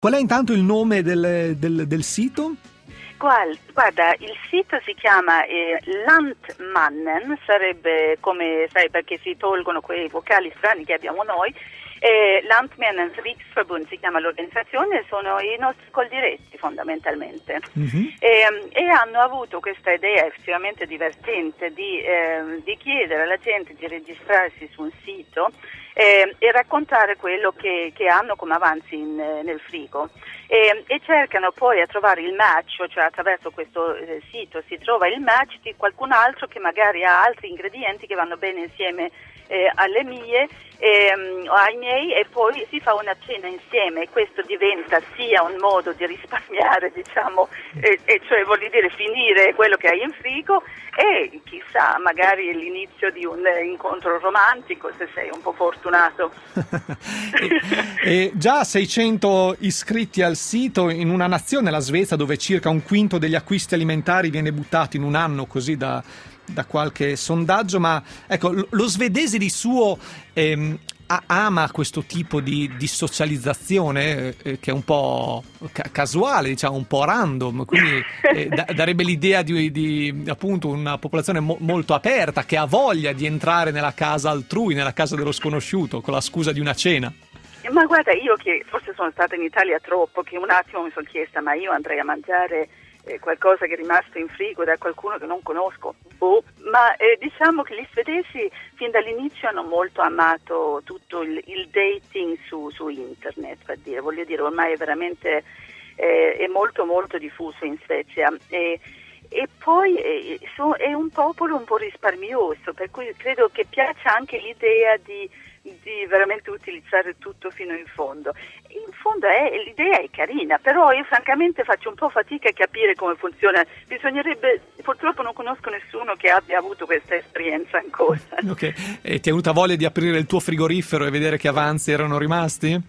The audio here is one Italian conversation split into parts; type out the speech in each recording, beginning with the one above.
Qual è intanto il nome del sito? Guarda, il sito si chiama Lantmannen, sarebbe come, sai, perché si tolgono quei vocali strani che abbiamo noi. Lantmännens Riksförbund si chiama l'organizzazione, sono i nostri coldiretti fondamentalmente. Mm-hmm. E hanno avuto questa idea effettivamente divertente di chiedere alla gente di registrarsi su un sito e raccontare quello che hanno come avanzi nel frigo. E cercano poi a trovare il match, cioè attraverso questo sito si trova il match di qualcun altro che magari ha altri ingredienti che vanno bene insieme alle mie o ai miei, e poi si fa una cena insieme, e questo diventa sia un modo di risparmiare, diciamo, e cioè voglio dire finire quello che hai in frigo, e chissà, magari l'inizio di un incontro romantico se sei un po' fortunato. e già 600 iscritti al sito in una nazione, la Svezia, dove circa un quinto degli acquisti alimentari viene buttato in un anno, così da qualche sondaggio. Ma ecco, lo svedese di suo ama questo tipo di socializzazione che è un po' casuale, diciamo, un po' random, quindi darebbe l'idea di appunto una popolazione molto aperta, che ha voglia di entrare nella casa altrui, nella casa dello sconosciuto, con la scusa di una cena. Ma guarda, io che forse sono stata in Italia troppo, che un attimo mi sono chiesta, ma io andrei a mangiare qualcosa che è rimasto in frigo da qualcuno che non conosco, ma diciamo che gli svedesi fin dall'inizio hanno molto amato tutto il dating su internet, per dire, voglio dire, ormai è veramente è molto molto diffuso in Svezia, e poi è un popolo un po' risparmioso, per cui credo che piaccia anche l'idea di veramente utilizzare tutto fino in fondo. In fondo l'idea è carina, però io francamente faccio un po' fatica a capire come funziona. Purtroppo non conosco nessuno che abbia avuto questa esperienza ancora. Ok, e ti è venuta voglia di aprire il tuo frigorifero e vedere che avanzi erano rimasti?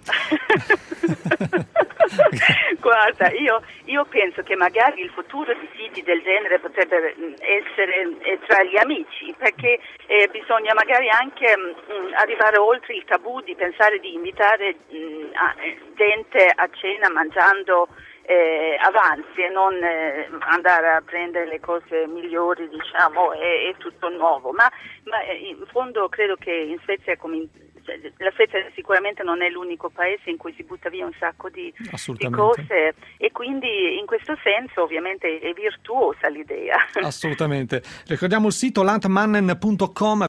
Guarda, io penso che magari il futuro di siti del genere potrebbe essere tra gli amici, perché bisogna magari anche arrivare oltre il tabù di pensare di invitare gente a cena mangiando avanzi, e non andare a prendere le cose migliori, diciamo, e tutto nuovo, ma in fondo credo che in Svezia la Svezia sicuramente non è l'unico paese in cui si butta via un sacco di cose, e quindi in questo senso ovviamente è virtuosa l'idea. Assolutamente. Ricordiamo il sito lantmannen.com.